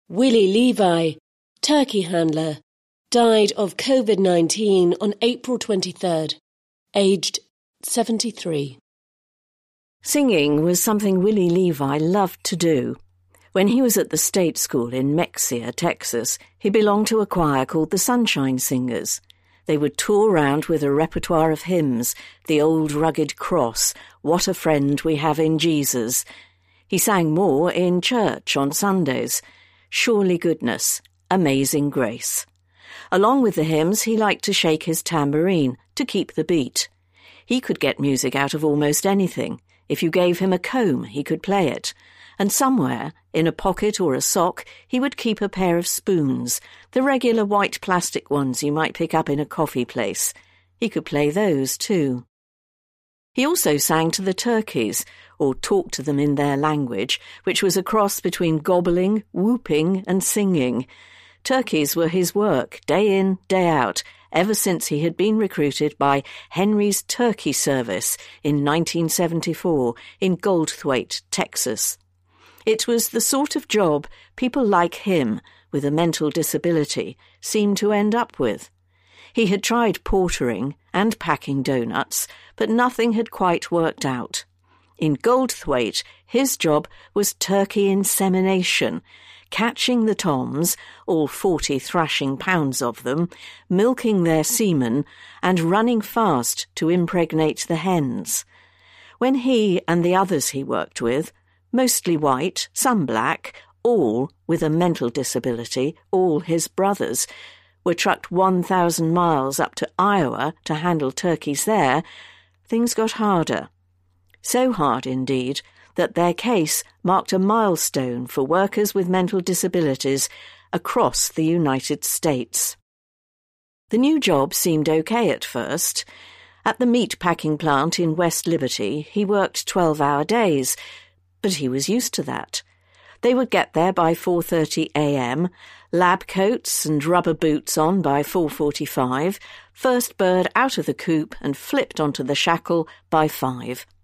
Willie Levi, turkey handler, died of COVID-19 on April 23rd, aged 73. Singing was something Willie Levi loved to do. When he was at the state school in Mexia, Texas, he belonged to a choir called the Sunshine Singers. They would tour round with a repertoire of hymns, The Old Rugged Cross, What a Friend We Have in Jesus. He sang more in church on Sundays, Surely Goodness, Amazing Grace. Along with the hymns, he liked to shake his tambourine to keep the beat. He could get music out of almost anything. If you gave him a comb, he could play it. And somewhere, in a pocket or a sock, he would keep a pair of spoons, the regular white plastic ones you might pick up in a coffee place. He could play those too. He also sang to the turkeys, or talked to them in their language, which was a cross between gobbling, whooping, and singing. Turkeys were his work, day in, day out, ever since he had been recruited by Henry's Turkey Service in 1974 in Goldthwaite, Texas. It was the sort of job people like him, with a mental disability, seemed to end up with. He had tried portering and packing doughnuts, but nothing had quite worked out. In Goldthwaite, his job was turkey insemination, catching the toms, all 40 thrashing pounds of them, milking their semen, and running fast to impregnate the hens. When he and the others he worked with, mostly white, some black, all with a mental disability, all his brothers, were trucked 1,000 miles up to Iowa to handle turkeys there, things got harder. So hard, indeed, that their case marked a milestone for workers with mental disabilities across the United States. The new job seemed okay at first. At the meat packing plant in West Liberty, he worked 12-hour days, but he was used to that. They would get there by 4:30 a.m., lab coats and rubber boots on by 4:45, first bird out of the coop and flipped onto the shackle by 5.